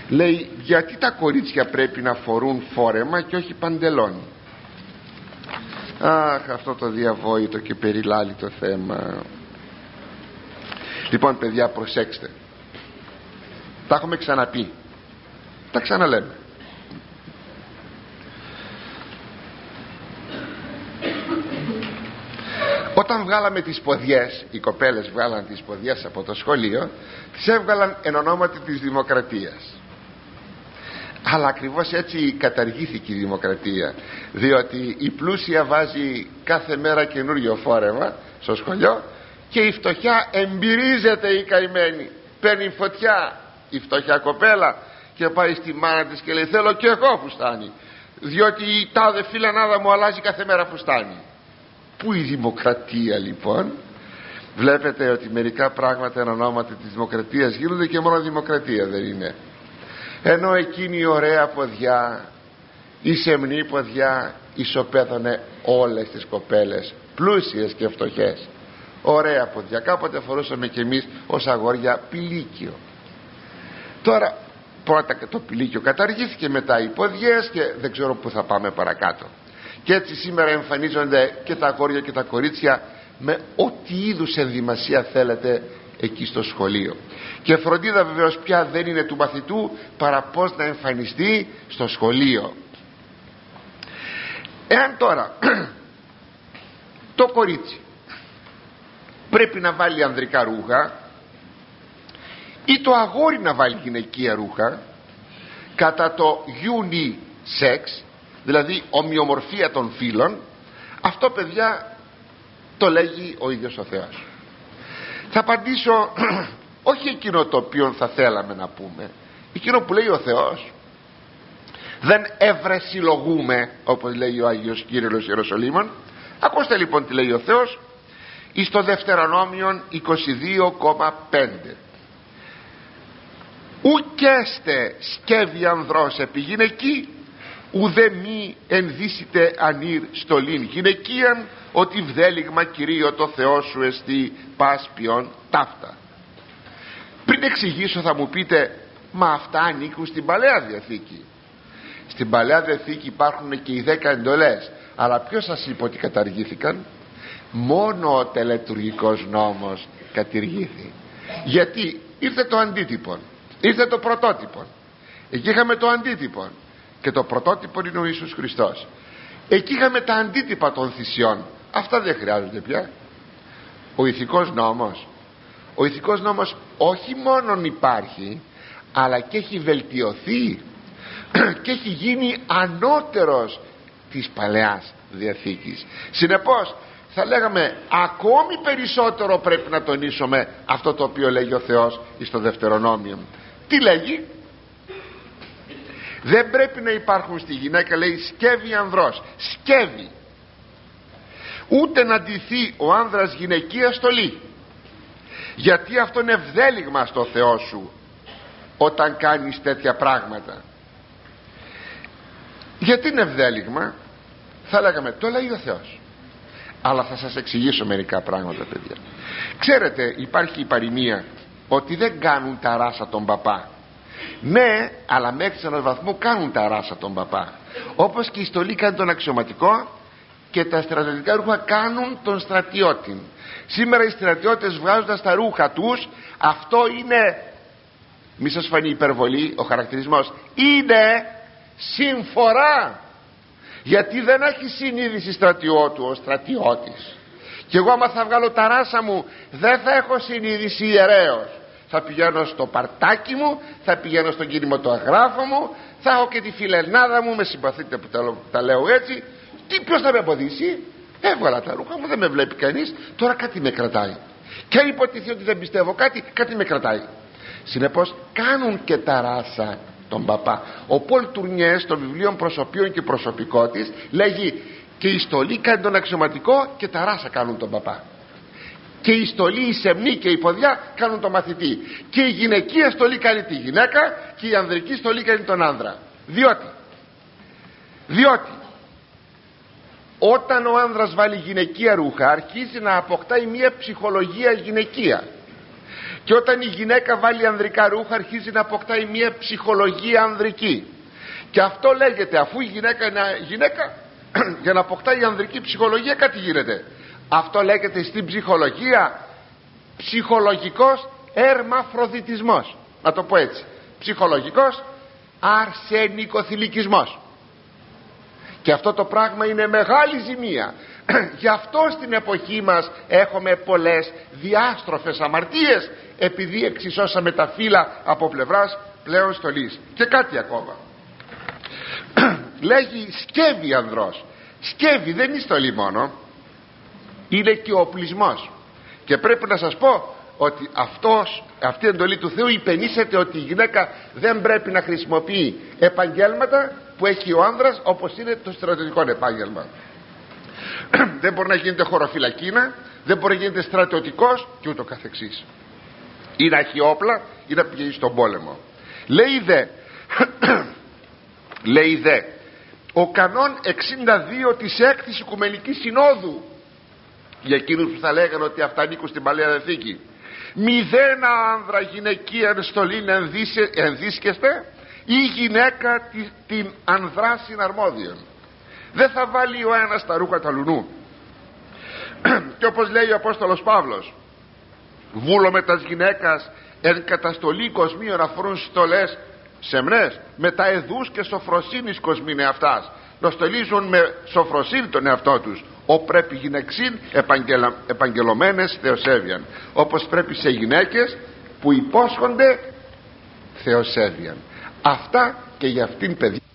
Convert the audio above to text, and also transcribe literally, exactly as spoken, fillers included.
λέει γιατί τα κορίτσια πρέπει να φορούν φόρεμα και όχι παντελόνι. Αχ, αυτό το διαβόητο και περιλάλητο θέμα. Λοιπόν παιδιά, προσέξτε, τα έχουμε ξαναπεί, τα ξαναλέμε. Όταν βγάλαμε τις ποδιές, οι κοπέλες βγάλαν τις ποδιές από το σχολείο, τις έβγαλαν εν ονόματι της δημοκρατίας. Αλλά ακριβώς έτσι καταργήθηκε η δημοκρατία, διότι η πλούσια βάζει κάθε μέρα καινούριο φόρεμα στο σχολείο και η φτωχιά εμπειρίζεται, η καημένη, παίρνει φωτιά η φτωχιά κοπέλα και πάει στη μάνα της και λέει θέλω και εγώ φουστάνι, διότι η τάδε φιλανάδα μου αλλάζει κάθε μέρα φουστάνι. Πού η δημοκρατία λοιπόν? Βλέπετε ότι μερικά πράγματα εν ονόματι της δημοκρατίας γίνονται και μόνο δημοκρατία δεν είναι. Ενώ εκείνη η ωραία ποδιά, η σεμνή ποδιά ισοπαίδωνε όλες τις κοπέλες, πλούσιες και φτωχές. Ωραία ποδιά, κάποτε φορούσαμε κι εμείς ως αγόρια πηλίκιο. Τώρα πρώτα το πηλίκιο καταργήθηκε, μετά οι ποδιές και δεν ξέρω που θα πάμε παρακάτω. Και έτσι σήμερα εμφανίζονται και τα αγόρια και τα κορίτσια με ό,τι είδους ενδυμασία θέλετε εκεί στο σχολείο. Και φροντίδα βεβαίως πια δεν είναι του μαθητού παρά πως να εμφανιστεί στο σχολείο. Εάν τώρα το κορίτσι πρέπει να βάλει ανδρικά ρούχα ή το αγόρι να βάλει γυναικεία ρούχα κατά το unisex, δηλαδή ομοιομορφία των φύλων, αυτό παιδιά το λέγει ο ίδιος ο Θεός. Θα απαντήσω όχι εκείνο το οποίο θα θέλαμε να πούμε, εκείνο που λέει ο Θεός. Δεν ευρεσιλογούμε, όπως λέει ο Άγιος Κύριλλος Ιεροσολύμων. Ακούστε λοιπόν τι λέει ο Θεός εις το Δευτερονόμιον είκοσι δύο κόμμα πέντε. ουκέστε σκεύη ανδρός επί γυναική, ουδε μη ενδύσιτε ανήρ στολήν γυναικείαν, ότι βδέλιγμα Κυρίω το Θεό σου εστί πάσπιον ταύτα. Πριν εξηγήσω θα μου πείτε, μα αυτά ανήκουν στην Παλαιά Διαθήκη. Στην Παλαιά Διαθήκη υπάρχουν και οι δέκα εντολές, αλλά ποιος σας είπε ότι καταργήθηκαν? Μόνο ο τελετουργικός νόμος κατηργήθη. Γιατί ήρθε το αντίτυπο, ήρθε το πρωτότυπο. Εκεί είχαμε το αντίτυπο και το πρωτότυπο είναι ο Ιησούς Χριστός. Εκεί είχαμε τα αντίτυπα των θυσιών. Αυτά δεν χρειάζονται πια. Ο ηθικός νόμος, ο ηθικός νόμος όχι μόνον υπάρχει, αλλά και έχει βελτιωθεί και έχει γίνει ανώτερος της Παλαιάς Διαθήκης. Συνεπώς θα λέγαμε ακόμη περισσότερο πρέπει να τονίσουμε αυτό το οποίο λέγει ο Θεός στο Δευτερονόμιο. Τι λέγει? Δεν πρέπει να υπάρχουν στη γυναίκα, λέει, σκεύη ανδρός, σκεύη, ούτε να ντυθεί ο άνδρας γυναικεία στολή, γιατί αυτό είναι ευδέλιγμα στο Θεό σου όταν κάνεις τέτοια πράγματα. Γιατί είναι ευδέλιγμα? Θα λέγαμε το λέει ο Θεός, αλλά θα σας εξηγήσω μερικά πράγματα παιδιά. Ξέρετε, υπάρχει η παροιμία ότι δεν κάνουν τα ράσα τον παπά. Ναι, αλλά μέχρι σε έναν βαθμό κάνουν τα ράσα τον παπά. Όπως και η στολή κάνει τον αξιωματικό και τα στρατιωτικά ρούχα κάνουν τον στρατιώτη. Σήμερα οι στρατιώτες βγάζοντας τα ρούχα τους, αυτό είναι, μη σας φανεί υπερβολή ο χαρακτηρισμός, είναι συμφορά. Γιατί δεν έχει συνείδηση στρατιώτου ο στρατιώτης. Και εγώ άμα θα βγάλω τα ράσα μου δεν θα έχω συνείδηση ιερέως. Θα πηγαίνω στο παρτάκι μου, θα πηγαίνω στον κινηματογράφο μου, θα έχω και τη φιλενάδα μου, με συμπαθείτε που τα, τα λέω έτσι. Τι, ποιος θα με εμποδίσει? Έβγαλα τα ρούχα μου, δεν με βλέπει κανείς, τώρα κάτι με κρατάει. Και αν υποτιθεί ότι δεν πιστεύω κάτι, κάτι με κρατάει. Συνεπώς κάνουν και τα ράσα τον παπά. Ο Πολ Τουρνιέ στο βιβλίο Προσωπίων και Προσωπικότης λέγει και η στολή κάνει τον αξιωματικό και τα ράσα κάνουν τον παπά. Και η στολή, η σεμνή και η ποδιά κάνουν τον μαθητή. Και η γυναικεία στολή κάνει τη γυναίκα και η ανδρική στολή κάνει τον άνδρα. Διότι διότι όταν ο άνδρας βάλει γυναικεία ρούχα αρχίζει να αποκτάει μια ψυχολογία γυναικεία. Και όταν η γυναίκα βάλει ανδρικά ρούχα, αρχίζει να αποκτάει μια ψυχολογία ανδρική. Και αυτό λέγεται, αφού η γυναίκα είναι γυναίκα, για να αποκτάει η ανδρική ψυχολογία κάτι γίνεται. Αυτό λέγεται στην ψυχολογία ψυχολογικός ερμαφροδιτισμός, να το πω έτσι, ψυχολογικός αρσενικοθηλικισμός. Και αυτό το πράγμα είναι μεγάλη ζημία. Γι' αυτό στην εποχή μας έχουμε πολλές διάστροφες αμαρτίες, επειδή εξισώσαμε τα φύλλα από πλευράς πλέον στολής. Και κάτι ακόμα λέγει σκεύη ανδρός. Σκεύη δεν είναι στολή μόνο, είναι και ο οπλισμός. Και πρέπει να σας πω ότι αυτός, αυτή η εντολή του Θεού υπενήσεται ότι η γυναίκα δεν πρέπει να χρησιμοποιεί επαγγέλματα που έχει ο άνδρας, όπως είναι το στρατιωτικό επάγγελμα. Δεν μπορεί να γίνεται χωροφυλακίνα, δεν μπορεί να γίνεται στρατιωτικός και ούτω καθεξής, ή να έχει όπλα ή να πηγαίνει στον πόλεμο. Λέει δε λέει δε ο κανόν εξήντα δύο της έκτης Οικουμενικής Συνόδου, για εκείνους που θα λέγανε ότι αυτά ανήκουν στην Παλαιά Διαθήκη: μηδένα άνδρα γυναικείαν στολήν ενδίσκεστε, ή γυναίκα την ανδρά συναρμόδιον. Δεν θα βάλει ο ένας τα ρούχα τα λουνού. Και όπως λέει ο Απόστολος Παύλος: βούλο με τας γυναίκας εν καταστολή κοσμίων αφορούν στολές σεμνές, με τα εδούς και σοφροσύνης κοσμήνε αυτάς. Να στολίζουν με σοφροσύνη τον εαυτό τους, ο πρέπει γυναιξήν επαγγελα... επαγγελωμένες θεοσέβιαν, όπως πρέπει σε γυναίκες που υπόσχονται θεοσέβιαν. Αυτά και για αυτήν, παιδιά.